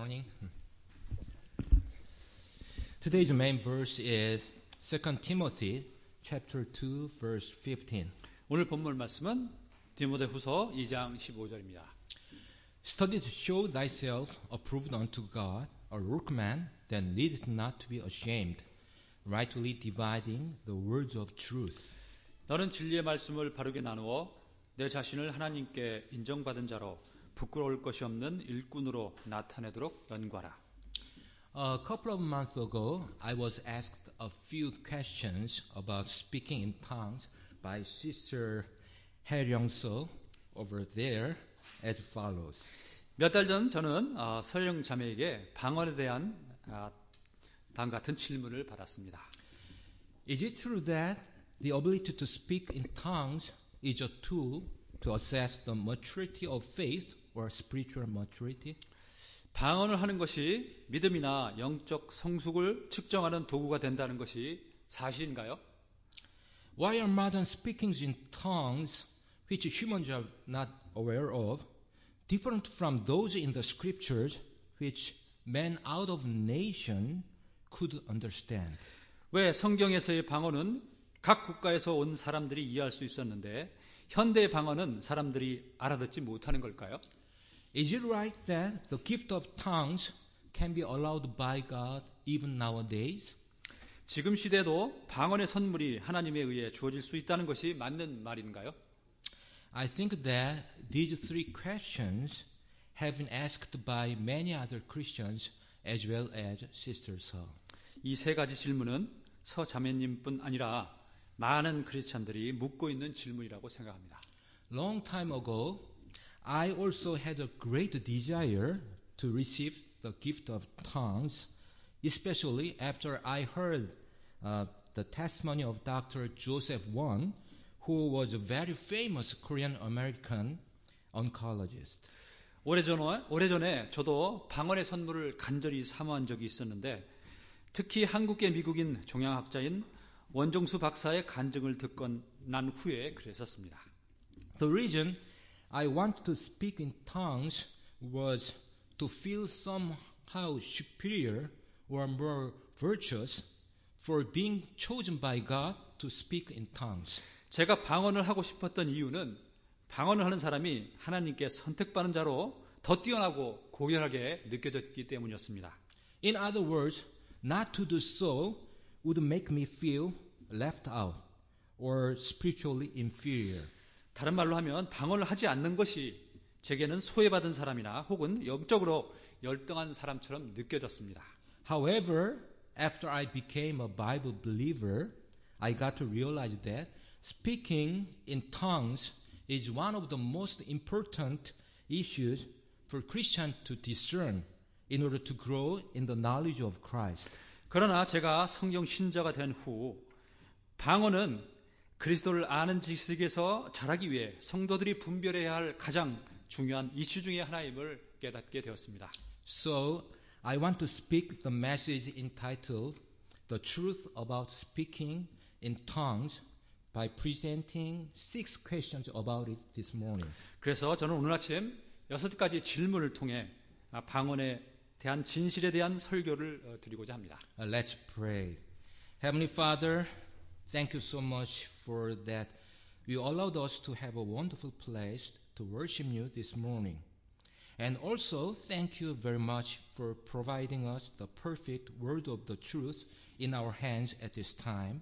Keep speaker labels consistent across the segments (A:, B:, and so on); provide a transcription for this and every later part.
A: morning. Today's main verse is 2 Timothy chapter 2 verse 15.
B: 오늘 본문 말씀은 디모데후서 2장 15절입니다.
A: Study to show thyself approved unto God, a workman that needeth not to be ashamed, rightly dividing the words of truth.
B: 너는 진리의 말씀을 바르게 나누어 내 자신을 하나님께 인정받은 자로 부끄러울 것이 없는 일꾼으로 나타내도록 연구하라.
A: A couple of months ago, I was asked a few questions about speaking in tongues by Sister Hae-ryung-seo over there as follows.
B: 몇 달 전 저는 서영 자매에게 방언에 대한 다음 같은 질문을 받았습니다.
A: Is it true that the ability to speak in tongues is a tool to assess the maturity of faith or spiritual maturity?
B: 방언을 하는 것이 믿음이나 영적 성숙을 측정하는 도구가 된다는 것이 사실인가요?
A: Why are modern speakings in tongues, which humans are not aware of, different from those in the scriptures, which men out of nation could understand?
B: 왜 성경에서의 방언은 각 국가에서 온 사람들이 이해할 수 있었는데 현대의 방언은 사람들이 알아듣지 못하는 걸까요?
A: Is it right that the gift of tongues can be allowed by God even nowadays?
B: 지금 시대도 방언의 선물이 하나님에 의해 주어질 수 있다는 것이 맞는 말인가요?
A: I think that these three questions have been asked by many other Christians as well as Sister Seo.
B: 이 세 가지 질문은 서 자매님뿐 아니라 많은 크리스찬들이 묻고 있는 질문이라고 생각합니다.
A: Long time ago, I also had a great desire to receive the gift of tongues, especially after I heard the testimony of Dr. Joseph Won, who was a very famous Korean-American oncologist.
B: 오래전에 저도 방언의 선물을 간절히 사모한 적이 있었는데 특히 한국계 미국인 종양학자인 원종수 박사의 간증을 듣고 난 후에 그랬었습니다.
A: The reason I wanted to speak in tongues was to feel somehow superior or more virtuous for being chosen by God to speak in tongues.
B: 제가 방언을 하고 싶었던 이유는 방언을 하는 사람이 하나님께 선택받은 자로 더 뛰어나고 고결하게 느껴졌기 때문이었습니다.
A: In other words, not to do so would make me feel left out or spiritually inferior.
B: 다른 말로 하면 방언을 하지 않는 것이 제게는 소외받은 사람이나 혹은 영적으로 열등한 사람처럼 느껴졌습니다.
A: However, after I became a Bible believer, I got to realize that speaking in tongues is one of the most important issues for Christians to discern in order to grow in the knowledge of Christ.
B: 그러나 제가 성경 신자가 된 후 방언은 그리스도를 아는 지식에서 자라기 위해 성도들이 분별해야 할 가장 중요한 이슈 중에 하나임을 깨닫게 되었습니다.
A: So, I want to speak the message entitled The Truth About Speaking in Tongues by presenting 6 questions about it this morning.
B: 그래서 저는 오늘 아침 6가지 질문을 통해 방언에 대한 진실에 대한 설교를 드리고자 합니다.
A: Let's pray. Heavenly Father, thank you so much for that you allowed us to have a wonderful place to worship you this morning. And also, thank you very much for providing us the perfect word of the truth in our hands at this time.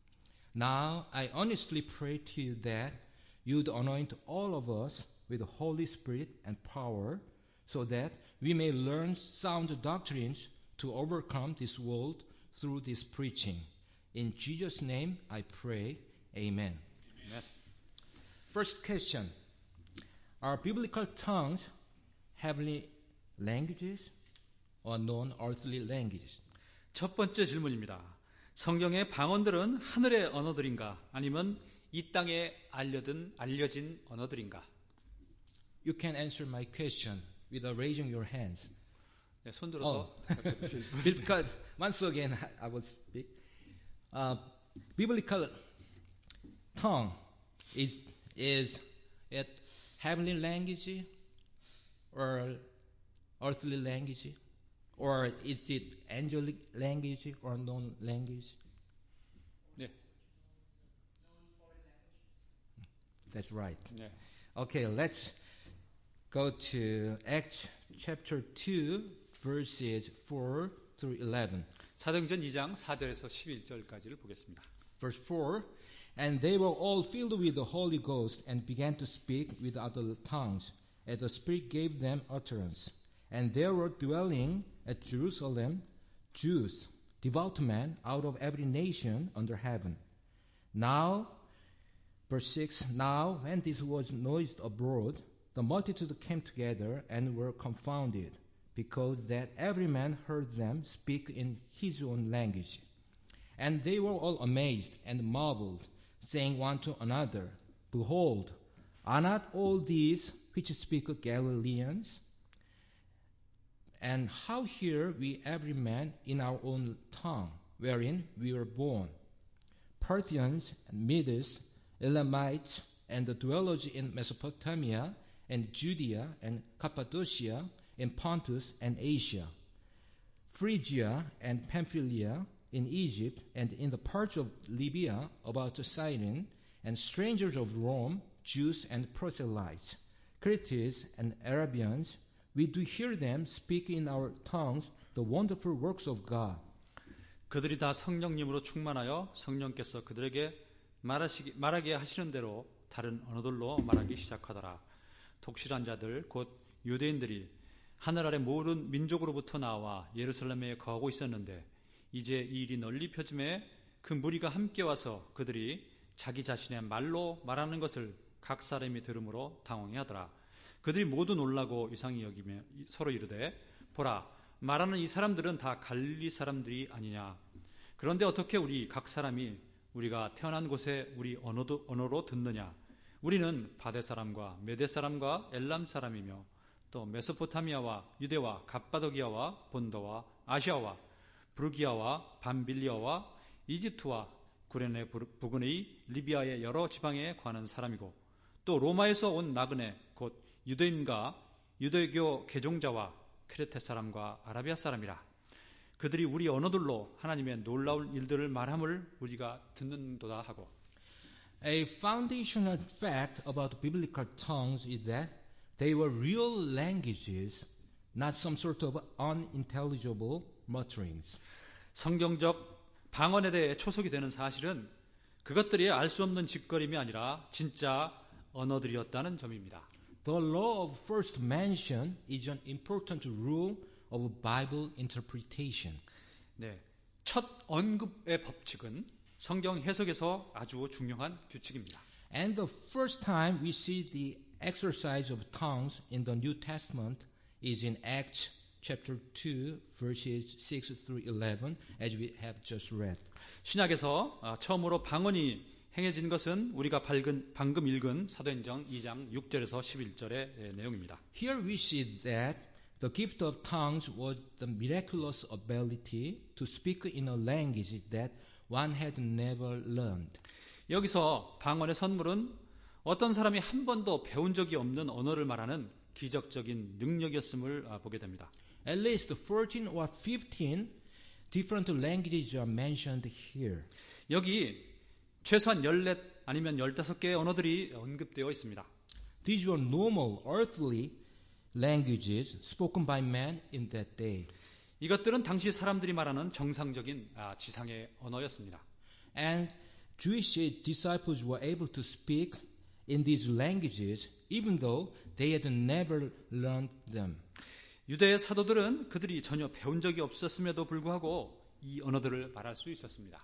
A: Now, I honestly pray to you that you'd anoint all of us with the Holy Spirit and power so that we may learn sound doctrines to overcome this world through this preaching. In Jesus' name I pray, amen.
B: Amen.
A: First question. Are biblical tongues heavenly languages or non-earthly languages?
B: 첫 번째 질문입니다. 성경의 방언들은 하늘의 언어들인가 아니면 이 땅에 알려진 언어들인가?
A: You can answer my question without raising your hands.
B: 네, 손 들어서
A: Because once again I will speak. Biblical tongue is it heavenly language or earthly language? Or is it angelic language or known language?
B: 네.
A: That's right.
B: 네.
A: Okay, let's go to Acts chapter 2, verses 4 through 11.
B: 사도행전 2장 4절에서 11절까지를 보겠습니다.
A: Verse 4, And they were all filled with the Holy Ghost and began to speak with other tongues, as the Spirit gave them utterance. And there were dwelling at Jerusalem Jews, devout men out of every nation under heaven. Now, verse 6, Now when this was noised abroad, the multitude came together and were confounded, because that every man heard them speak in his own language. And they were all amazed and marveled, saying one to another, Behold, are not all these which speak Galileans? And how hear we every man in our own tongue, wherein we were born? Parthians and Medes, Elamites, and the dwellers in Mesopotamia, and Judea, and Cappadocia, in Pontus and Asia, Phrygia and Pamphylia, in Egypt, and in the parts of Libya about Cyrene, and strangers of Rome, Jews and proselytes, Cretians and Arabians, we do hear them speak in our tongues the wonderful works of God.
B: 그들이 다 성령님으로 충만하여 성령께서 그들에게 말하게 하시는 대로 다른 언어들로 말하기 시작하더라. 독실한 자들 곧 유대인들이 하늘 아래 모든 민족으로부터 나와 예루살렘에 거하고 있었는데 이제 이 일이 널리 펴짐에 그 무리가 함께 와서 그들이 자기 자신의 말로 말하는 것을 각 사람이 들음으로 당황해하더라. 그들이 모두 놀라고 이상히 여기며 서로 이르되 보라 말하는 이 사람들은 다 갈릴리 사람들이 아니냐. 그런데 어떻게 우리 각 사람이 우리가 태어난 곳에 우리 언어로 듣느냐. 우리는 바데 사람과 메데 사람과 엘람 사람이며 또 메소포타미아와 유대와 갑바도기아와 본도와 아시아와 브루기아와 밤빌리아와 이집트와 구레네 부근의 리비아의 여러 지방에 관한 사람이고 또 로마에서 온 나그네 곧 유대인과 유대교 개종자와 크레테 사람과 아라비아 사람이라. 그들이 우리 언어들로 하나님의 놀라운 일들을 말함을 우리가 듣는도다 하고.
A: A foundational fact about biblical tongues is that they were real languages, not some sort of unintelligible mutterings.
B: 성경적 방언에 대해 초석이 되는 사실은 그것들이 알 수 없는 짓거림이 아니라 진짜 언어들이었다는 점입니다.
A: The law of first mention is an important rule of Bible interpretation.
B: 네, 첫 언급의 법칙은 성경 해석에서 아주 중요한 규칙입니다.
A: And the first time we see the exercise of tongues in the New Testament is in Acts chapter 2 verses 6 through 11 as we have just read.
B: 신약에서 처음으로 방언이 행해진 것은 우리가 방금 읽은 사도행전 2장 6절에서 11절의 내용입니다.
A: Here we see that the gift of tongues was the miraculous ability to speak in a language that one had never learned.
B: 여기서 방언의 선물은 어떤 사람이 한 번도 배운 적이 없는 언어를 말하는 기적적인 능력이었음을 보게 됩니다.
A: At least 14 or 15 different languages are mentioned here.
B: 여기 최소한 14 아니면 15개의 언어들이 언급되어 있습니다.
A: These were normal earthly languages spoken by men in that day.
B: 이것들은 당시 사람들이 말하는 정상적인 지상의 언어였습니다.
A: And Jewish disciples were able to speak in these languages even though they had never learned them.
B: 유대의 사도들은 그들이 전혀 배운 적이 없었음에도 불구하고 이 언어들을 말할 수 있었습니다.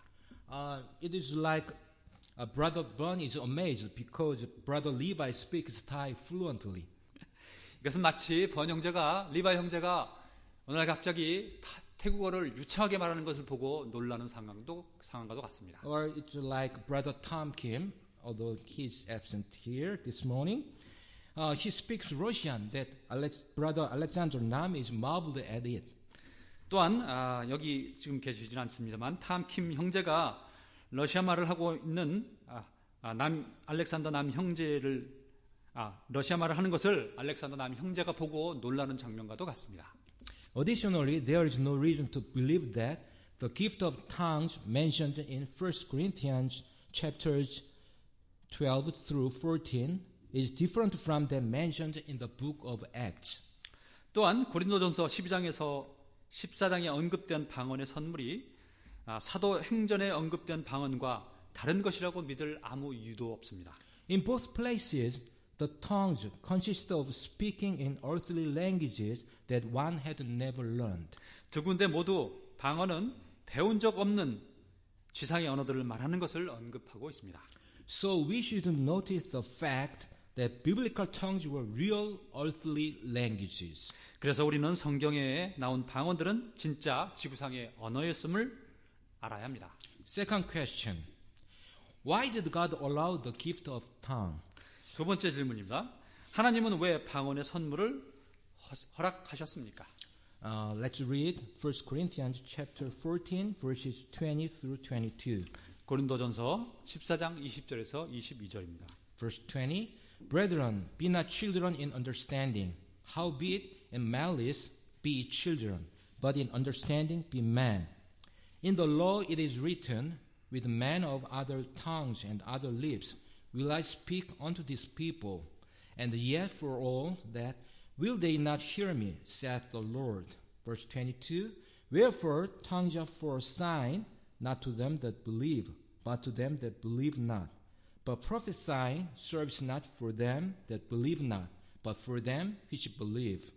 A: It is like Brother Bunn is amazed because Brother Levi speaks Thai fluently.
B: 이것은 마치 번 형제가 리바이 형제가 어느 날 갑자기 태국어를 유창하게 말하는 것을 보고 놀라는 상황과도 같습니다.
A: Or it's like Brother Tom Kim, although he's absent here this morning. He speaks Russian that Brother Alexander Nam is marveled at it.
B: 또한 여기 지금 계시진 않습니다만 탐킴 형제가 러시아 말을 하고 있는 알렉산더 남 형제를 러시아 말을 하는 것을 알렉산더 남 형제가 보고 놀라는 장면과도 같습니다.
A: Additionally, there is no reason to believe that the gift of tongues mentioned in 1 Corinthians chapters 12 through 14 is different from that mentioned in the book of Acts.
B: 또한 고린도전서 14장에 언급된 방언의 선물이 사도행전에 언급된 방언과 다른 것이라고 믿을 아무 이유도 없습니다.
A: In both places, the tongues consist of speaking in earthly languages that one had never learned.
B: 두 군데 모두 방언은 배운 적 없는 지상의 언어들을 말하는 것을 언급하고 있습니다.
A: So we should notice the fact that biblical tongues were real earthly languages.
B: 그래서 우리는 성경에 나온 방언들은 진짜 지구상의 언어였음을 알아야 합니다.
A: Second question. Why did God allow the gift of tongue?
B: 두 번째 질문입니다. 하나님은 왜 방언의 선물을 허락하셨습니까?
A: Let's read 1 Corinthians chapter 14 verses 20 through 22.
B: 고린도전서 14장 20절에서 22절입니다.
A: Verse 20. Brethren, be not children in understanding. Howbeit in malice be children, but in understanding be men. In the law it is written, with men of other tongues and other lips will I speak unto this people, and yet for all that will they not hear me, saith the Lord. Verse 22, wherefore tongues are for a sign, not to them that believe, but to them that believe not. But prophesying serves not for them that believe not, but for them which believe.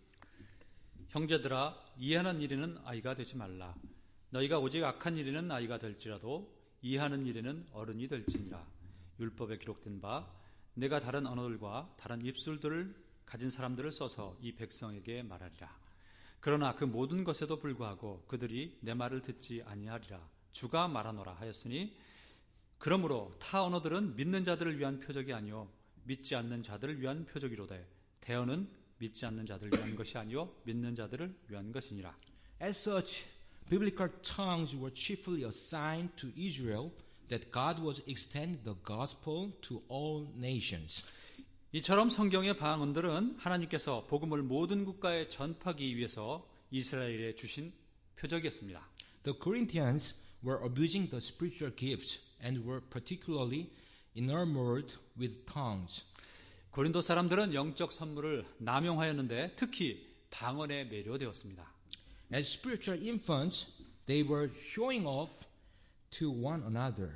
B: 형제들아, 이해하는 일에는 아이가 되지 말라. 너희가 오직 악한 일에는 아이가 될지라도 이해하는 일에는 어른이 될지니라. 율법에 기록된 바 내가 다른 언어들과 다른 입술들을 가진 사람들을 써서 이 백성에게 말하리라. 그러나 그 모든 것에도 불구하고 그들이 내 말을 듣지 아니하리라. 주가 말하노라 하였으니 그러므로 타 언어들은 믿는 자들을 위한 표적이 아니요 믿지 않는 자들을 위한 표적이로되 대언은 믿지 않는 자들을 위한 것이 아니요 믿는 자들을 위한 것이니라.
A: As such, biblical tongues were chiefly a sign to Israel that God was extending the gospel to all nations.
B: 이처럼 성경의 방언들은 하나님께서 복음을 모든 국가에 전파하기 위해서 이스라엘에 주신 표적이었습니다.
A: The Corinthians were abusing the spiritual gifts and were particularly enamored with tongues.
B: 고린도 사람들은 영적 선물을 남용하였는데 특히 방언에 매료되었습니다.
A: As spiritual infants, they were showing off to one another.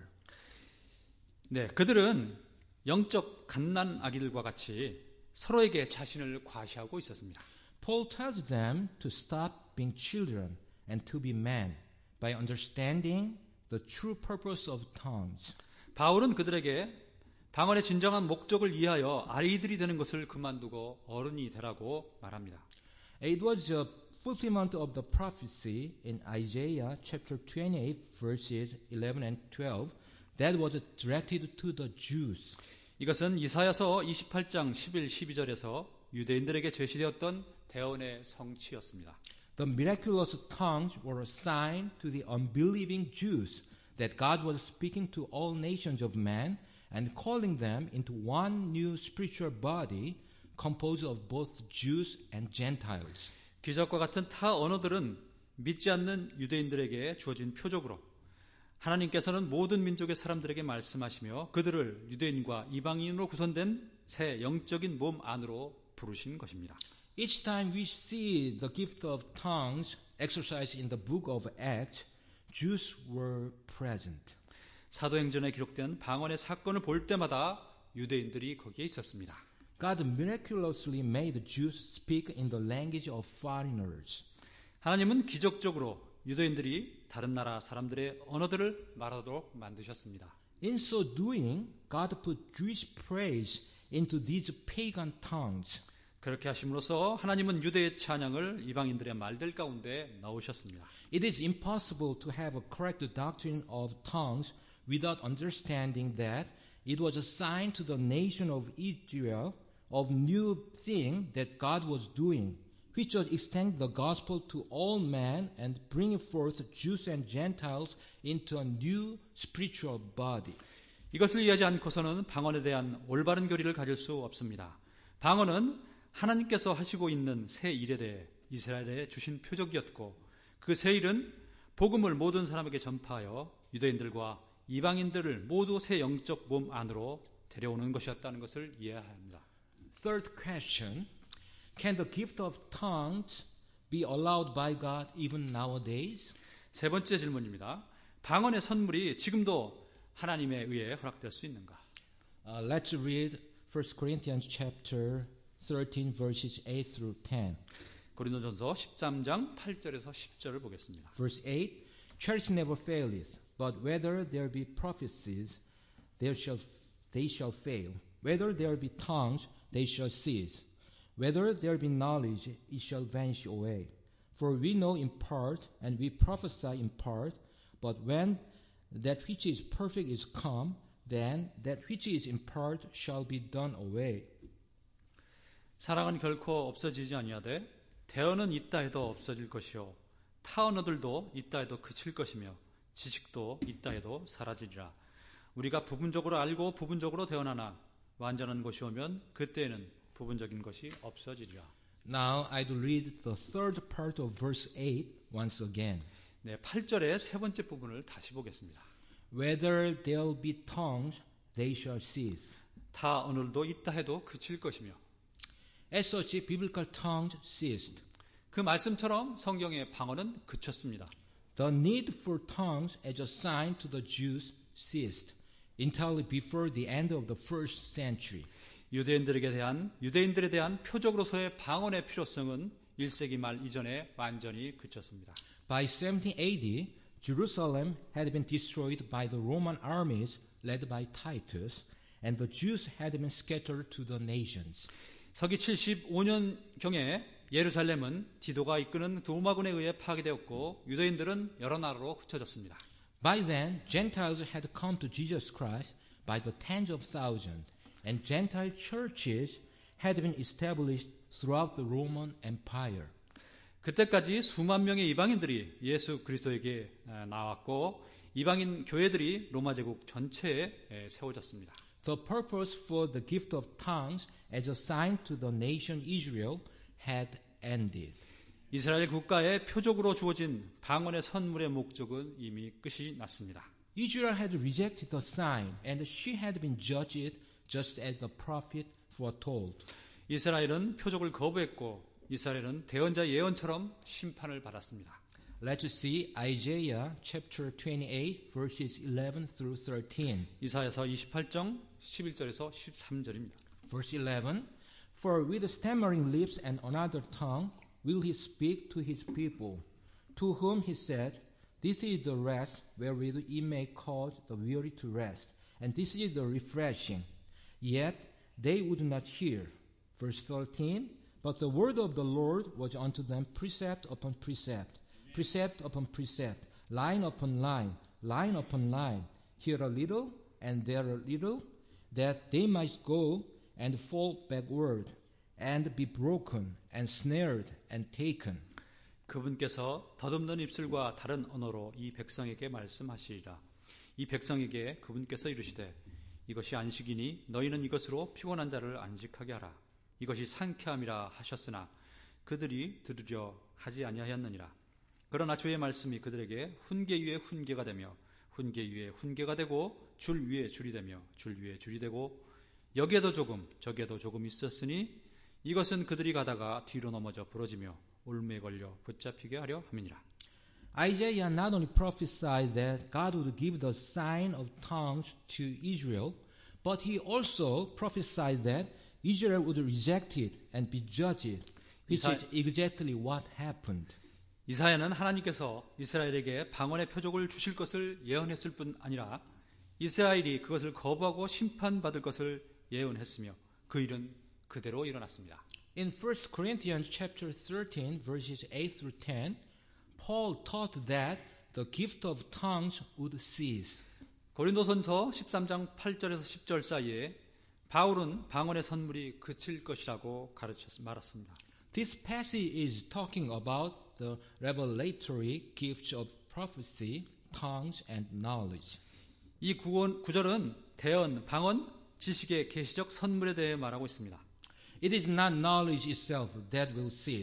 B: 네, 그들은 영적 갓난 아기들과 같이 서로에게 자신을 과시하고 있었습니다.
A: Paul tells them to stop being children and to be men by understanding the true purpose of tongues.
B: 바울은 그들에게 방언의 진정한 목적을 이해하여 아이들이 되는 것을 그만두고 어른이 되라고 말합니다.
A: It was a fulfillment of the prophecy in Isaiah chapter 28 verses 11 and 12 that was directed to the Jews.
B: 이것은 이사야서 28장 11, 12절에서 유대인들에게 제시되었던 대언의 성취였습니다.
A: The miraculous tongues were a sign to the unbelieving Jews that God was speaking to all nations of men and calling them into one new spiritual body composed of both Jews and Gentiles.
B: 기적과 같은 타 언어들은 믿지 않는 유대인들에게 주어진 표적으로 하나님께서는 모든 민족의 사람들에게 말씀하시며 그들을 유대인과 이방인으로 구성된 새 영적인 몸 안으로 부르신 것입니다.
A: Each time we see the gift of tongues exercised in the book of Acts, Jews were present.
B: 사도행전에 기록된 방언의 사건을 볼 때마다 유대인들이 거기에 있었습니다.
A: God miraculously made Jews speak in the language of foreigners.
B: 하나님은 기적적으로 유대인들이 다른 나라 사람들의 언어들을 말하도록 만드셨습니다.
A: In so doing, God put Jewish praise into these pagan tongues.
B: 그렇게 하심으로써 하나님은 유대의 찬양을 이방인들의 말들 가운데 넣으셨습니다.
A: It is impossible to have a correct doctrine of tongues without understanding that it was a sign to the nation of Israel of new thing that God was doing, which was extending the gospel to all men and bringing forth Jews and Gentiles into a new spiritual body.
B: 이것을 이해하지 않고서는 방언에 대한 올바른 교리를 가질 수 없습니다. 방언은 하나님께서 하시고 있는 새 일에 대해 이스라엘에 주신 표적이었고 그 새 일은 복음을 모든 사람에게 전파하여 유대인들과 이방인들을 모두 새 영적 몸 안으로 데려오는 것이었다는 것을 이해해야 합니다.
A: Third question, can the gift of tongues be allowed by God even nowadays?
B: 세 번째 질문입니다. 방언의 선물이 지금도 하나님에 의해 허락될 수 있는가?
A: Let's read 1 Corinthians chapter 13 verses 8 through 10.
B: 고린도전서 13장 8절에서 10절을 보겠습니다.
A: Verse 8, Charity never faileth, but whether there be prophecies, they shall fail. Whether there be tongues, they shall cease. Whether there be knowledge, it shall vanish away. For we know in part, and we prophesy in part, but when that which is perfect is come, then that which is in part shall be done away.
B: 사랑은 결코 없어지지 아니하되 대언은 있다 해도 없어질 것이요 타 언어들도 있다 해도 그칠 것이며 지식도 있다 해도 사라지리라. 우리가 부분적으로 알고 부분적으로 대언하나 완전한 것이 오면 그때에는 부분적인 것이 없어지리라.
A: Now I'd read the third part of verse 8 once again.
B: 네, 8절의 세 번째 부분을 다시 보겠습니다.
A: Whether there be tongues, they shall cease.
B: 타 언어들도 있다 해도 그칠 것이며
A: As such, biblical tongues ceased.
B: 그 말씀처럼 성경의 방언은 그쳤습니다.
A: The need for tongues as a sign to the Jews ceased entirely before the end of the first century.
B: 유대인들에 대한 표적으로서의 방언의 필요성은 1세기 말 이전에 완전히 그쳤습니다.
A: By 70 AD, Jerusalem had been destroyed by the Roman armies led by Titus, and the Jews had been scattered to the nations.
B: 서기 75년경에 예루살렘은 디도가 이끄는 로마군에 의해 파괴되었고 유대인들은 여러 나라로 흩어졌습니다.
A: By then, Gentiles had come to Jesus Christ by the tens of thousands, and Gentile churches had been established throughout the Roman Empire.
B: 그때까지 수만 명의 이방인들이 예수 그리스도에게 나왔고 이방인 교회들이 로마 제국 전체에 세워졌습니다.
A: The purpose for the gift of tongues as a sign to the nation Israel had ended.
B: 이스라엘 국가에 표적으로 주어진 방언의 선물의 목적은 이미 끝이 났습니다.
A: Israel had rejected the sign, and she had been judged just as the prophet foretold.
B: 이스라엘은 표적을 거부했고 이스라엘은 대언자의 예언처럼 심판을 받았습니다.
A: Let's see Isaiah chapter 28 verses 11 through 13.
B: 이사야서 28장 11절에서 13절입니다.
A: Verse 11, For with stammering lips and another tongue will he speak to his people, to whom he said, This is the rest wherewith ye may cause the weary to rest, and this is the refreshing. Yet they would not hear. Verse 13, But the word of the Lord was unto them precept upon precept, precept upon precept, line upon line, line upon line, here a little and there a little, that they might go and fall backward, and be broken, and snared, and taken.
B: 그분께서 더듬는 입술과 다른 언어로 이 백성에게 말씀하시리라. 이 백성에게 그분께서 이르시되 이것이 안식이니 너희는 이것으로 피곤한 자를 안식하게 하라. 이것이 상쾌함이라 하셨으나 그들이 들으려 하지 아니하였느니라. 그러나 주의 말씀이 그들에게 훈계 위에 훈계가 되며 훈계 위에 훈계가 되고 줄 위에 줄이 되며 줄 위에 줄이 되고 여기에도 조금 저기에도 조금 있었으니 이것은 그들이 가다가 뒤로 넘어져 부러지며 올무에 걸려 붙잡히게 하려 함이니라.
A: Isaiah not only prophesied that God would give the sign of tongues to Israel, but he also prophesied that Israel would reject it and be judged, which is exactly what happened.
B: 이사야는 하나님께서 이스라엘에게 방언의 표적을 주실 것을 예언했을 뿐 아니라 이스라엘이 그것을 거부하고 심판받을 것을 예언했으며 그 일은 그대로 일어났습니다.
A: In 1 Corinthians chapter 13 verses 8 through 10, Paul taught that the gift of tongues would cease.
B: 고린도전서 13장 8절에서 10절 사이에 바울은 방언의 선물이 그칠 것이라고 말했습니다.
A: This passage is talking about the revelatory gifts of prophecy, tongues, and knowledge.
B: 이 구절은 대언, 방언, 지식의 계시적 선물에 대해 말하고 있습니다.
A: It is not knowledge itself that will cease.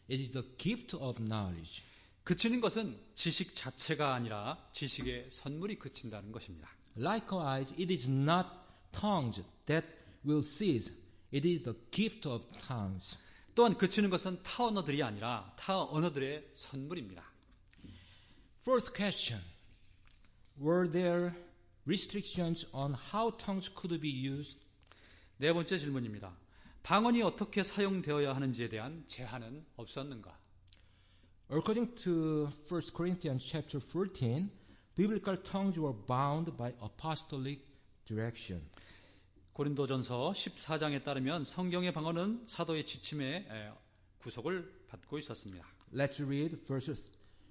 A: It is the gift of knowledge.
B: 그치는 것은 지식 자체가 아니라 지식의 선물이 그친다는 것입니다.
A: Likewise, it is not tongues that will cease. It is the gift of tongues.
B: 또한 그치는 것은 타 언어들이 아니라 타 언어들의 선물입니다.
A: Fourth question. Were there restrictions on how tongues could be used?
B: 네 번째 질문입니다. 방언이 어떻게 사용되어야 하는지에 대한 제한은 없었는가?
A: According to 1 Corinthians chapter 14, biblical tongues were bound by apostolic direction.
B: 고린도전서 14장에 따르면 성경의 방언은 사도의 지침에 구속을 받고 있었습니다.
A: Let's read verses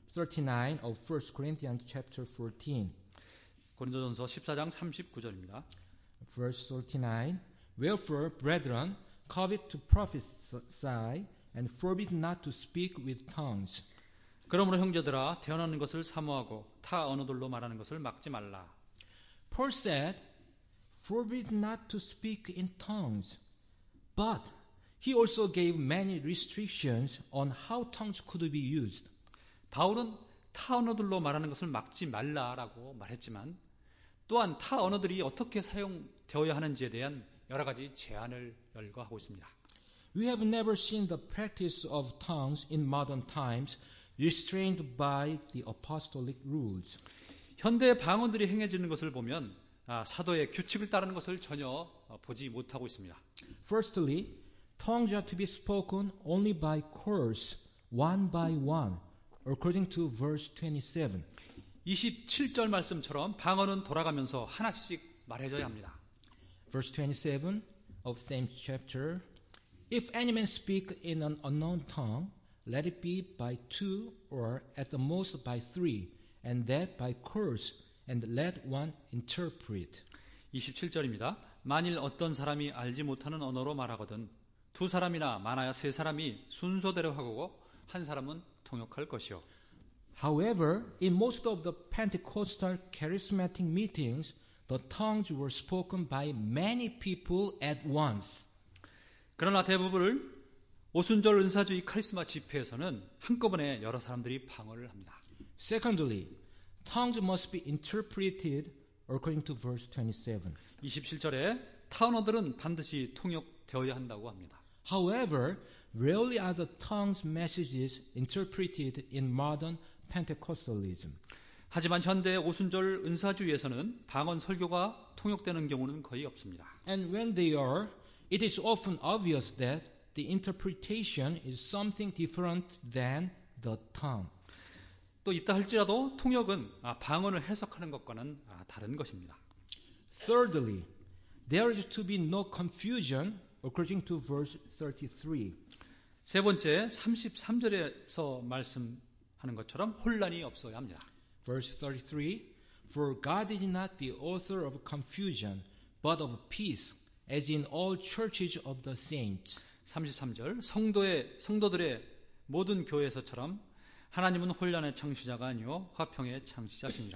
A: 39 of 1 Corinthians chapter 14.
B: 고린도전서 14장 39절입니다.
A: Verse 39. Wherefore, brethren, covet to prophesy, and forbid not to speak with tongues.
B: 그러므로 형제들아 태어나는 것을 사모하고 타 언어들로 말하는 것을 막지 말라.
A: Paul said, forbid not to speak in tongues. But he also gave many restrictions on how tongues could be used.
B: 바울은 타 언어들로 말하는 것을 막지 말라라고 말했지만 또한 타 언어들이 어떻게 사용되어야 하는지에 대한 여러 가지 제한을 열거하고 있습니다.
A: We have never seen the practice of tongues in modern times restrained by the apostolic rules.
B: 현대 방언들이 행해지는 것을 보면 사도의 규칙을 따르는 것을 전혀 보지 못하고 있습니다.
A: Firstly, tongues are to be spoken only by chorus, one by one, according to verse 27.
B: 27절 말씀처럼 방언은 돌아가면서 하나씩 말해져야 합니다.
A: Verse 27 of same chapter. If any man speak in an unknown tongue, let it be by two or at the most by three, and that by chorus, and let one interpret.
B: 27절입니다. 만일 어떤 사람이 알지 못하는 언어로 말하거든 두 사람이나 많아야 세 사람이 순서대로 하고 한 사람은 통역할 것이요.
A: However, in most of the Pentecostal charismatic meetings, the tongues were spoken by many people at once.
B: 그러나 대부분을 오순절 은사주의 카리스마 집회에서는 한꺼번에 여러 사람들이 방언을 합니다.
A: Secondly, tongues must be interpreted according to verse 27.
B: 27절에 타 언어들은 반드시 통역되어야 한다고 합니다.
A: However, rarely are the tongues messages interpreted in modern Pentecostalism.
B: 하지만 현대 오순절 은사주의에서는 방언 설교가 통역되는 경우는 거의 없습니다.
A: And when they are, it is often obvious that the interpretation is something different than the tongue.
B: 또 있다 할지라도 통역은 방언을 해석하는 것과는 다른 것입니다.
A: Thirdly, there is to be no confusion according to verse 33.
B: 세 번째 33절에서 말씀하는 것처럼 혼란이 없어야 합니다.
A: Verse 33, For God is not the author of confusion, but of peace, as in all churches of the saints.
B: 33절 성도들의 모든 교회에서처럼 하나님은 혼란의 창시자가 아니요 화평의 창시자시니라.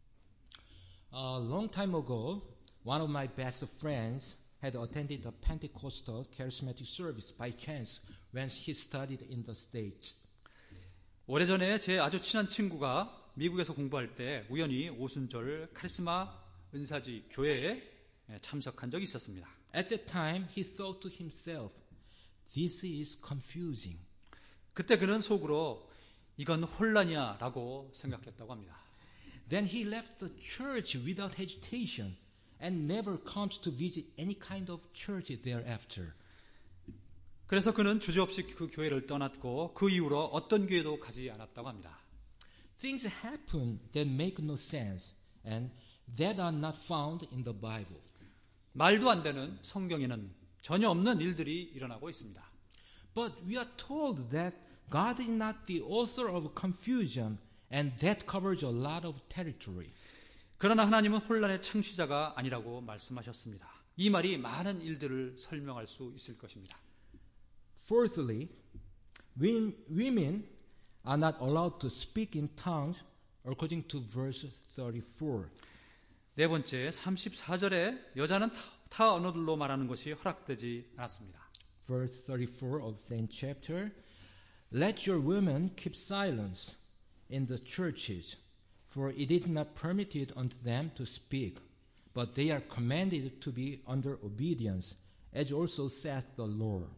A: A long time ago, one of my best friends had attended a Pentecostal charismatic service by chance when he studied in the States.
B: 오래전에 제 아주 친한 친구가 미국에서 공부할 때 우연히 오순절 카리스마 은사주의 교회에 참석한 적이 있었습니다.
A: At that time, he thought to himself, "This is confusing."
B: 그때 그는 속으로 이건 혼란이야 라고 생각했다고 합니다.
A: Then he left the church without hesitation and never comes to visit any kind of church thereafter.
B: 그래서 그는 주저없이 그 교회를 떠났고 그 이후로 어떤 교회도 가지 않았다고 합니다.
A: Things happen that make no sense and that are not found in the Bible.
B: 말도 안 되는 성경에는 전혀 없는 일들이 일어나고 있습니다.
A: But we are told that God is not the author of confusion and that covers a lot of territory.
B: 그러나 하나님은 혼란의 창시자가 아니라고 말씀하셨습니다. 이 말이 많은 일들을 설명할 수 있을 것입니다.
A: Fourthly, women are not allowed to speak in tongues according to verse 34.
B: 네 번째 34절에 여자는 타 언어들로 말하는 것이 허락되지 않았습니다.
A: Verse 34 of same chapter. Let your women keep silence in the churches, for it is not permitted unto them to speak, but they are commanded to be under obedience, as also saith the Lord.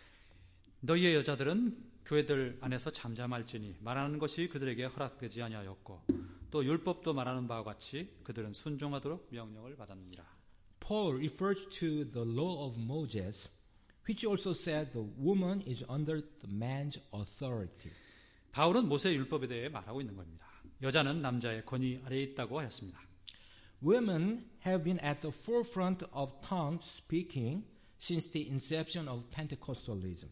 B: 너희의 여자들은 교회들 안에서 잠잠할지니 말하는 것이 그들에게 허락되지 아니하였고 또 율법도 말하는 바와 같이 그들은 순종하도록 명령을 받았느니라.
A: Paul refers to the law of Moses, which also said the woman is under the man's authority.
B: 바울은 모세 율법에 대해 말하고 있는 겁니다. 여자는 남자의 권위 아래에 있다고 하였습니다.
A: Women have been at the forefront of tongue speaking since the inception of Pentecostalism.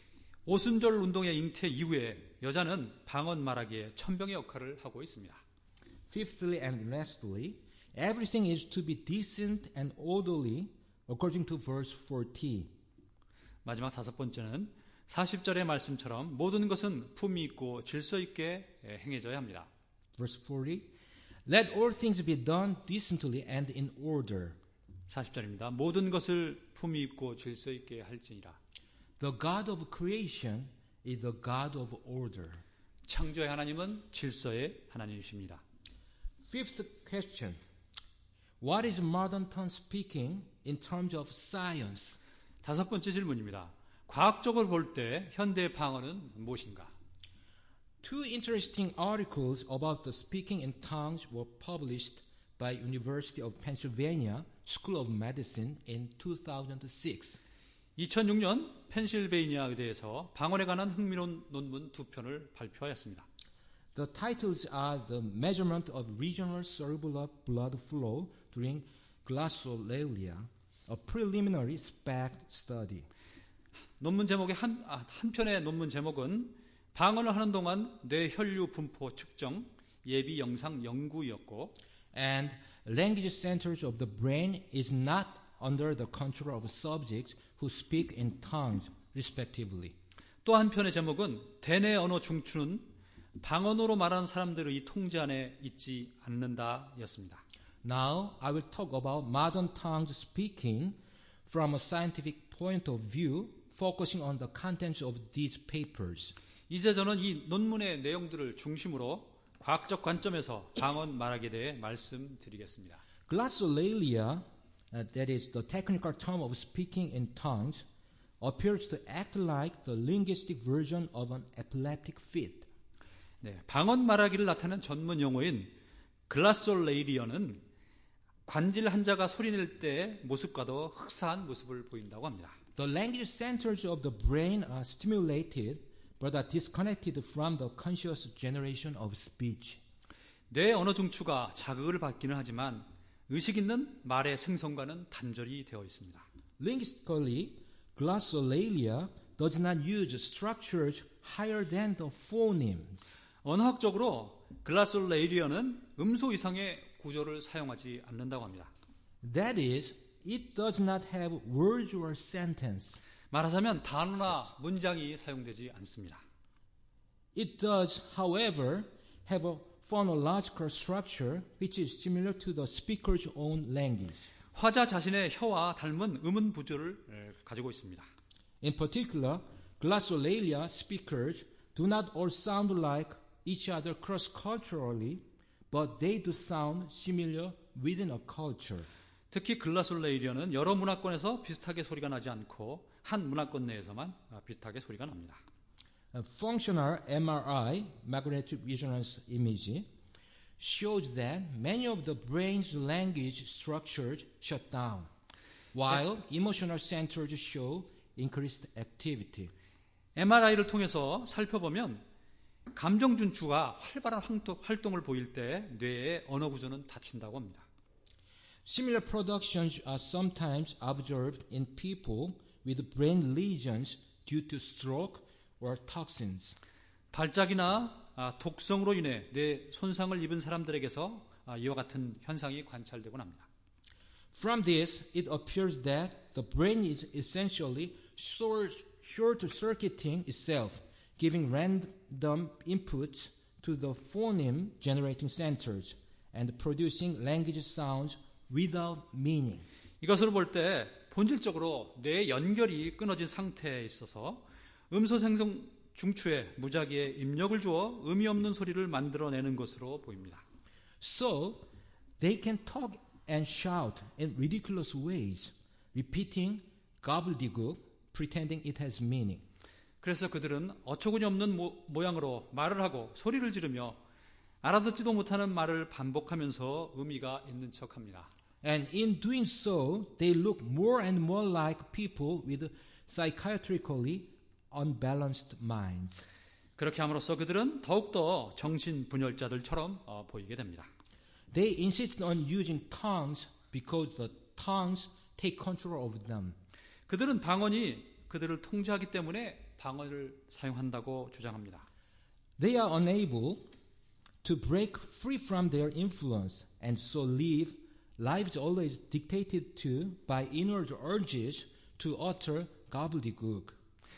B: 오순절 운동의 잉태 이후에 여자는 방언 말하기에 천병의 역할을 하고 있습니다.
A: Fifthly and lastly, everything is to be decent and orderly according to verse 40.
B: 마지막 다섯 번째는 40절의 말씀처럼 모든 것은 품위 있고 질서 있게 행해져야 합니다.
A: Verse 40. Let all things be done decently and in order.
B: 40절입니다. 모든 것을 품위 있고 질서 있게 할지니라.
A: The God of creation is the God of order.
B: 창조의 하나님은 질서의 하나님이십니다.
A: Fifth question. What is modern tongue speaking in terms of science?
B: 다섯 번째 질문입니다. 과학적으로 볼 때 현대 방언은 무엇인가?
A: Two interesting articles about the speaking in tongues were published by University of Pennsylvania School of Medicine in 2006.
B: 2006년 펜실베이니아 의대에서 방언에 관한 흥미로운 논문 두 편을 발표하였습니다.
A: The titles are The Measurement of Regional Cerebral Blood Flow During Glossolalia, a Preliminary SPECT Study.
B: 논문 제목의 한 편의 논문 제목은 방언을 하는 동안 뇌 혈류 분포 측정 예비 영상 연구였고,
A: and language centers of the brain is not under the control of subjects who speak in tongues, respectively.
B: 또 한 편의 제목은 대뇌 언어 중추는 방언으로 말하는 사람들의 통제 안에 있지 않는다였습니다.
A: Now I will talk about modern tongue speaking from a scientific point of view, focusing on the contents of these papers.
B: 이제 저는 이 논문의 내용들을 중심으로 과학적 관점에서 방언 말하기에 대해 말씀드리겠습니다.
A: Glossolalia, that is the technical term of speaking in tongues, appears to act like the linguistic version of an epileptic fit.
B: 네, 방언 말하기를 나타내는 전문 용어인 글라솔레이리언은 관질 환자가 소리낼 때 모습과도 흡사한 모습을 보인다고 합니다.
A: The language centers of the brain are stimulated but are disconnected from the conscious generation of speech.
B: 뇌 언어 중추가 자극을 받기는 하지만 의식 있는 말의 생성과는 단절이 되어 있습니다.
A: Linguistically, glossolalia does not use structures higher than the phonemes.
B: 언어학적으로 글라솔레이리언은 음소 이상의 구조를 사용하지 않는다고 합니다.
A: That is, it does not have words or sentence.
B: 말하자면 단어나 문장이 사용되지 않습니다.
A: It does, however, have a phonological structure which is similar to the speaker's own language.
B: 화자 자신의 혀와 닮은 음은 구조를 가지고 있습니다.
A: In particular, glossolalia speakers do not all sound like each other cross-culturally, but they do sound similar within a culture.
B: 특히 글라솔레이리언은 여러 문화권에서 비슷하게 소리가 나지 않고 한 문화권 내에서만 비슷하게 소리가 납니다.
A: Functional MRI, magnetic resonance imaging, shows that many of the brain's language structures shut down, while emotional centers show increased activity.
B: MRI를 통해서 살펴보면 감정 중추가 활발한 활동을 보일 때 뇌의 언어 구조는 닫힌다고 합니다.
A: Similar productions are sometimes observed in people with brain lesions due to stroke or toxins.
B: 발작이나 독성으로 인해 뇌 손상을 입은 사람들에게서 이와 같은 현상이 관찰되곤 합니다.
A: From this, it appears that the brain is essentially short-circuiting itself, giving random inputs to the phoneme generating centers and producing language sounds without meaning.
B: 이것을 볼 때 본질적으로 뇌의 연결이 끊어진 상태에 있어서 음소 생성 중추에 무작위에 입력을 주어 의미 없는 소리를 만들어내는 것으로 보입니다.
A: So they can talk and shout in ridiculous ways, repeating gobbledygook, pretending it has meaning.
B: 그래서 그들은 어처구니 없는 모양으로 말을 하고 소리를 지르며 알아듣지도 못하는 말을 반복하면서 의미가 있는 척합니다.
A: And in doing so, they look more and more like people with psychiatrically unbalanced minds.
B: 그렇게 함으로써 그들은 더욱더 정신분열자들처럼 보이게 됩니다.
A: They insist on using tongues because the tongues take control of them.
B: 그들은 방언이 그들을 통제하기 때문에 방언을 사용한다고 주장합니다.
A: They are unable to break free from their influence and so live lives always dictated to by inward urges to utter gobbledygook.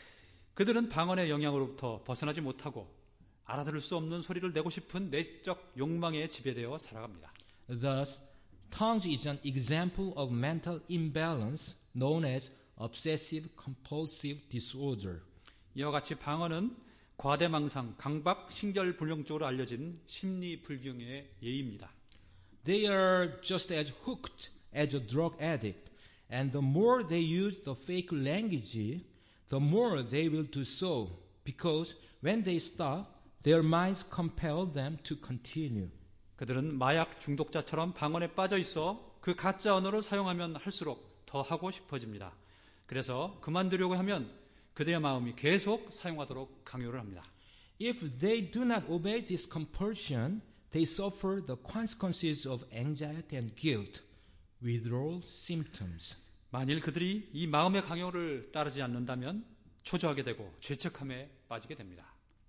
B: 그들은 방언의 영향으로부터 벗어나지 못하고 알아들을 수 없는 소리를 내고 싶은 내적 욕망에 지배되어 살아갑니다.
A: Thus, tongues is an example of mental imbalance known as obsessive compulsive disorder.
B: 이와 같이 방언은 과대망상, 강박, 신결불명 쪽으로 알려진 심리불균형의 예입니다.
A: They are just as hooked as a drug addict, and the more they use the fake language, the more they will do so, because when they stop, their minds compel them to continue.
B: 그들은 마약 중독자처럼 방언에 빠져 있어 그 가짜 언어를 사용하면 할수록 더 하고 싶어집니다. 그래서 그만두려고 하면 그들의 마음이 계속 사용하도록 강요를 합니다.
A: If they do not obey this compulsion, they suffer the consequences of anxiety and guilt, withdrawal symptoms.
B: 만일 그들이 이 마음의 강요를 따르지 않는다면 초조하게 되고 죄책감에 빠지게 됩니다.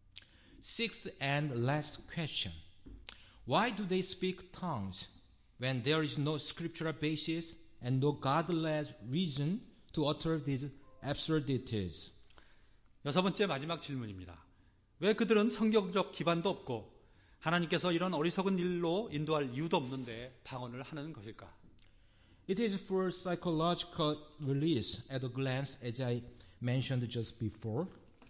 A: Sixth and last question. Why do they speak tongues when there is no scriptural basis and no godless reason to utter these absurdities?
B: 여섯 번째 마지막 질문입니다. 왜 그들은 성경적 기반도 없고 하나님께서 이런 어리석은 일로 인도할 이유도 없는데 방언을 하는 것일까?
A: It is for psychological release at a glance, as I mentioned just before.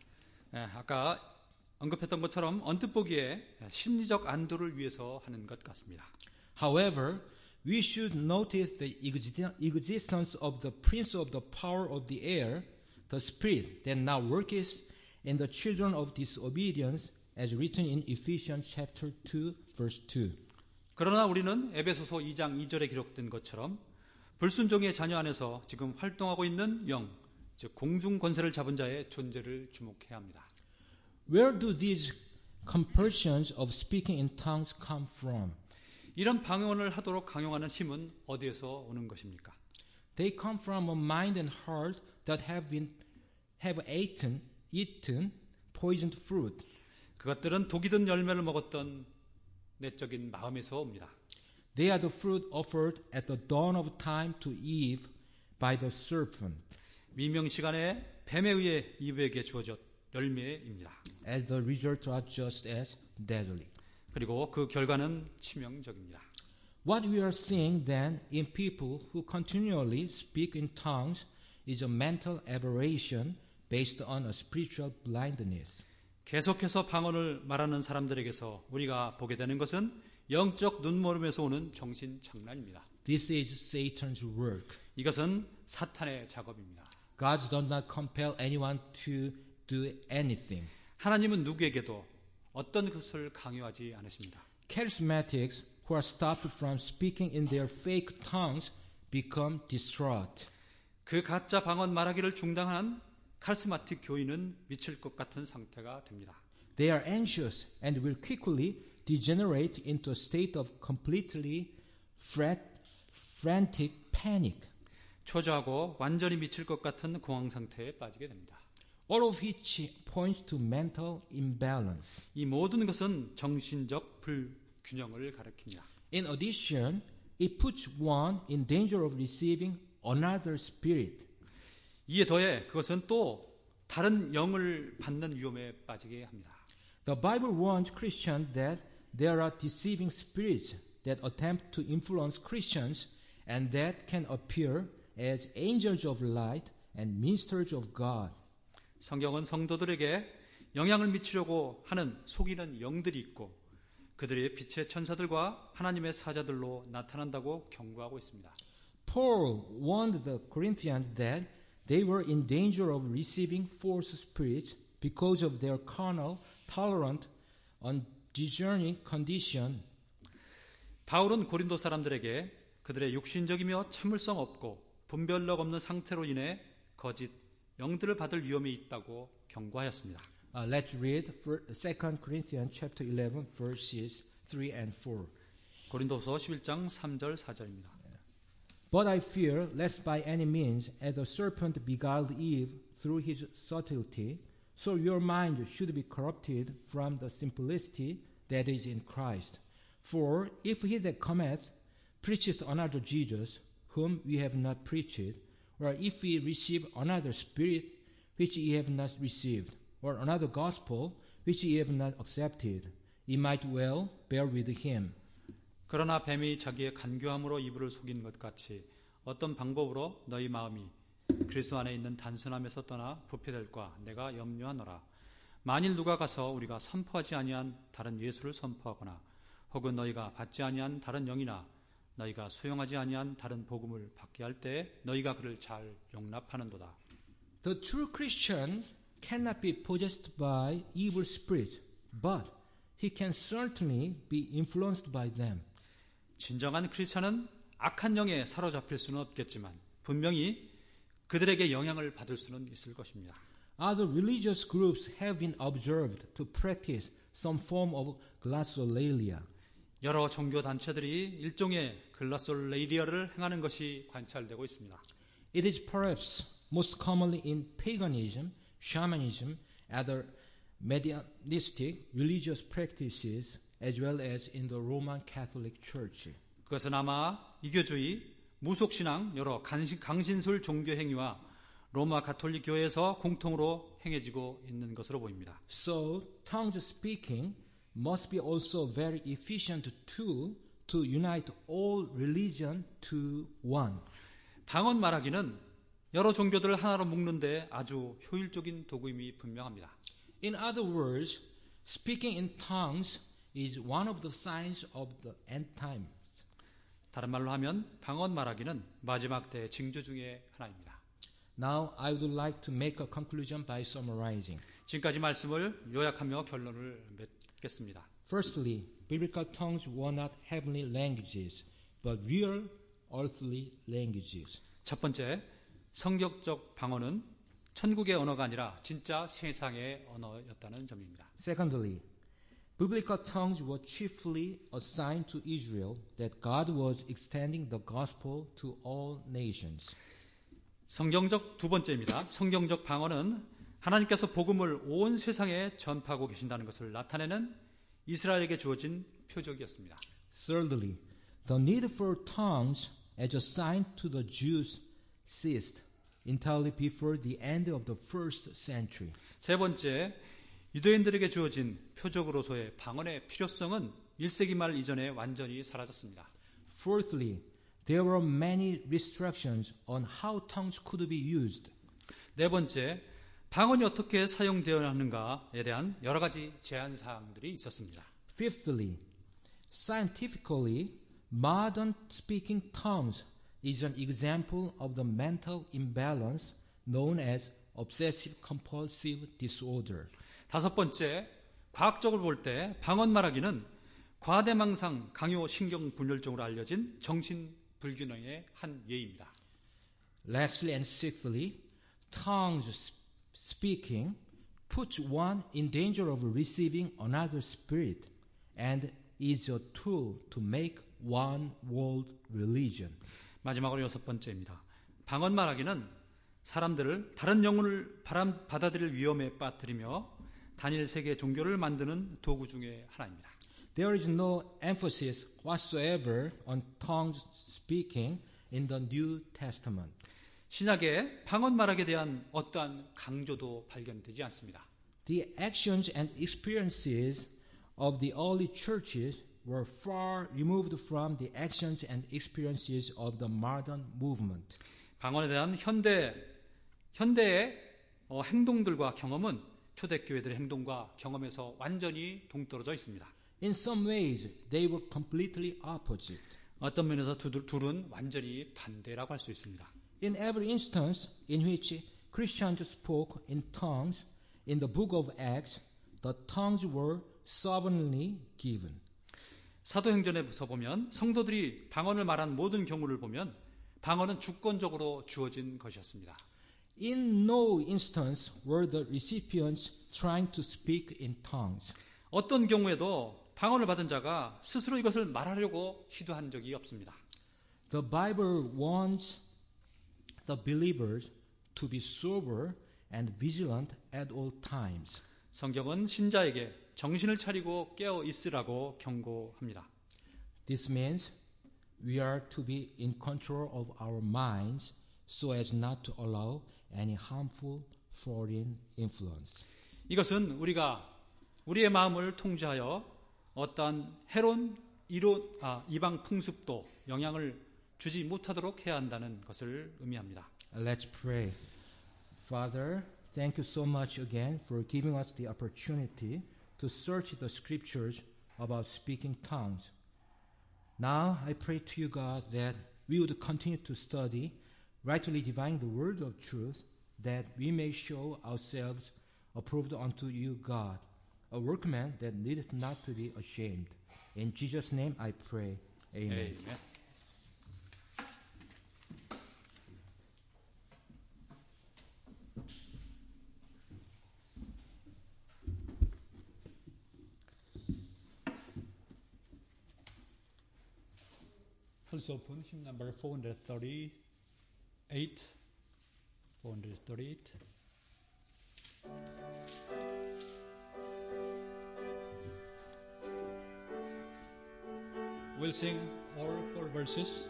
B: 아까 언급했던 것처럼 언뜻 보기에 심리적 안도를 위해서 하는 것 같습니다.
A: However, we should notice the existence of the prince of the power of the air, the spirit that now worketh in the children of disobedience, as written in Ephesians chapter 2, verse 2.
B: 그러나 우리는 에베소서 2장 2절에 기록된 것처럼 불순종의 자녀 안에서 지금 활동하고 있는 영, 즉 공중 권세를 잡은 자의 존재를 주목해야 합니다.
A: Where do these compulsions of speaking in tongues come from?
B: 이런 방언을 하도록 강요하는 힘은 어디에서 오는 것입니까?
A: They come from a mind and heart that have eaten poisoned fruit.
B: 그것들은 독이 든 열매를 먹었던 내적인 마음에서 옵니다.
A: They are the fruit offered at the dawn of time to Eve by the serpent.
B: 미명 시간에 뱀에 의해 이브에게 주어졌 열매입니다.
A: As the results are just as deadly.
B: 그리고 그 결과는 치명적입니다.
A: What we are seeing then in people who continually speak in tongues is a mental aberration based on a spiritual blindness.
B: 계속해서 방언을 말하는 사람들에게서 우리가 보게 되는 것은 영적 눈멀음에서 오는 정신 장난입니다.
A: This is Satan's work.
B: 이것은 사탄의 작업입니다.
A: God does not compel anyone to do anything.
B: 하나님은 누구에게도 어떤 것을 강요하지 않으십니다.
A: Charismatics who are stopped from speaking in their fake tongues become distraught.
B: 그 가짜 방언 말하기를 중단한 카리스마틱 교인은 미칠 것 같은 상태가 됩니다.
A: They are anxious and will quickly degenerate into a state of completely frantic panic.
B: 초조하고 완전히 미칠 것 같은 공황 상태에 빠지게 됩니다.
A: All of which points to mental imbalance.
B: 이 모든 것은 정신적 불균형을 가리킵니다.
A: In addition, it puts one in danger of receiving another spirit.
B: 이에 더해 그것은 또 다른 영을 받는 위험에 빠지게 합니다.
A: The Bible warns Christians that there are deceiving spirits that attempt to influence Christians and that can appear as angels of light and ministers of God.
B: 성경은 성도들에게 영향을 미치려고 하는 속이는 영들이 있고 그들의 빛의 천사들과 하나님의 사자들로 나타난다고 경고하고 있습니다.
A: Paul warned the Corinthians that they were in danger of receiving false spirits because of their carnal, tolerant, undiscerning condition.
B: 바울은 고린도 사람들에게 그들의 육신적이며 참을성 없고 분별력 없는 상태로 인해 거짓 영들을 받을 위험이 있다고 경고하였습니다.
A: Let's read 2 Corinthians chapter 11 verses 3 and 4.
B: 고린도서 11장 3절 4절입니다.
A: But I fear lest by any means, as the serpent beguiled Eve through his subtlety, so your mind should be corrupted from the simplicity that is in Christ. For if he that cometh preacheth another Jesus, whom we have not preached, or if we receive another spirit which ye have not received, or another gospel which ye have not accepted, ye might well bear with him.
B: 그러나 뱀이 자기의 간교함으로 이불을 속인 것 같이 어떤 방법으로 너희 마음이 그리스도 안에 있는 단순함에서 떠나 부패될까 내가 염려하노라. 만일 누가 가서 우리가 선포하지 아니한 다른 예수를 선포하거나 혹은 너희가 받지 아니한 다른 영이나 너희가 수용하지 아니한 다른 복음을 받게 할 때에 너희가 그를 잘 용납하는도다.
A: The true Christian cannot be possessed by evil spirits, but he can certainly be influenced by them.
B: 진정한 크리스천은 악한 영에 사로잡힐 수는 없겠지만 분명히 그들에게 영향을 받을 수는 있을 것입니다.
A: Other religious groups have been observed to practice some form of glossolalia.
B: 여러 종교 단체들이 일종의 글라솔레이리아를 행하는 것이 관찰되고 있습니다.
A: It is perhaps most commonly in paganism, shamanism, other mediumistic religious practices, as well as in the Roman Catholic Church.
B: 그것은 아마 이교주의, 무속신앙, 여러 강신술 종교 행위와 로마 가톨릭 교회에서 공통으로 행해지고 있는 것으로 보입니다.
A: So, tongue speaking must be also a very efficient tool to unite all religion to one.
B: 방언 말하기는 여러 종교들을 하나로 묶는데 아주 효율적인 도구임이 분명합니다.
A: In other words, speaking in tongues is one of the signs of the end times.
B: 다른 말로 하면 방언 말하기는 마지막 때의 징조 중에 하나입니다.
A: Now I would like to make a conclusion by summarizing.
B: 지금까지 말씀을 요약하며 결론을 맺겠습니다.
A: Firstly, biblical tongues were not heavenly languages, but real earthly languages.
B: 첫 번째, 성경적 방언은 천국의 언어가 아니라 진짜 세상의 언어였다는 점입니다.
A: Secondly, biblical tongues were chiefly assigned to Israel, that God was extending the gospel to all nations.
B: 성경적 두 번째입니다. 성경적 방언은 하나님께서 복음을 온 세상에 전파하고 계신다는 것을 나타내는 이스라엘에게 주어진 표적이었습니다.
A: Thirdly, the need for tongues as a sign to the Jews ceased entirely before the end of the first century.
B: 세 번째, 유대인들에게 주어진 표적으로서의 방언의 필요성은 1세기 말 이전에 완전히 사라졌습니다.
A: Fourthly, there were many restrictions on how tongues could be used.
B: 네 번째, 방언이 어떻게 사용되어야 하는가에 대한 여러 가지 제한 사항들이 있었습니다.
A: Fifthly, scientifically, modern speaking tongues is an example of the mental imbalance known as obsessive compulsive disorder.
B: 다섯 번째, 과학적으로 볼 때 방언 말하기는 과대망상 강요 신경 분열증으로 알려진 정신 불균형의 한 예입니다.
A: Lastly and sixthly, tongues speaking puts one in danger of receiving another spirit and is a tool to make one world religion.
B: 마지막으로 여섯 번째입니다. 방언 말하기는 사람들을 다른 영혼을 받아들일 위험에 빠뜨리며 단일 세계 종교를 만드는 도구 중에 하나입니다.
A: There is no emphasis whatsoever on tongues speaking in the New Testament.
B: 신약에 방언 말하기에 대한 어떠한 강조도 발견되지 않습니다.
A: The actions and experiences of the early churches were far removed from the actions and experiences of the modern movement.
B: 방언에 대한 현대의 행동들과 경험은 초대교회들의 행동과 경험에서 완전히 동떨어져 있습니다.
A: In some ways, they were completely opposite.
B: 어떤 면에서 둘은 완전히 반대라고 할 수 있습니다.
A: In every instance in which Christians spoke in tongues in the book of Acts, the tongues were sovereignly given.
B: 사도행전에서 보면 성도들이 방언을 말한 모든 경우를 보면 방언은 주권적으로 주어진 것이었습니다.
A: In no instance were the recipients trying to speak in tongues.
B: 어떤 경우에도 방언을 받은 자가 스스로 이것을 말하려고 시도한 적이 없습니다.
A: The Bible warns the believers to be sober and vigilant at all times.
B: 성경은 신자에게 정신을 차리고 깨어 있으라고 경고합니다.
A: This means we are to be in control of our minds so as not to allow any harmful foreign influence.
B: 이것은 우리가 우리의 마음을 통제하여 어떠한 해로운 이방 풍습도 영향을 주지 못하도록 해야 한다는 것을 의미합니다.
A: Let's pray. Father, thank you so much again for giving us the opportunity to search the scriptures about speaking tongues. Now I pray to you, God, that we would continue to study, rightly dividing the word of truth, that we may show ourselves approved unto you, God, a workman that needeth not to be ashamed. In Jesus' name I pray. Amen.
B: Amen. Let's open hymn number 438. 438. We'll sing all 4 verses.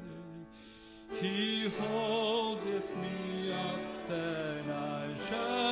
B: He holdeth me up, and I shall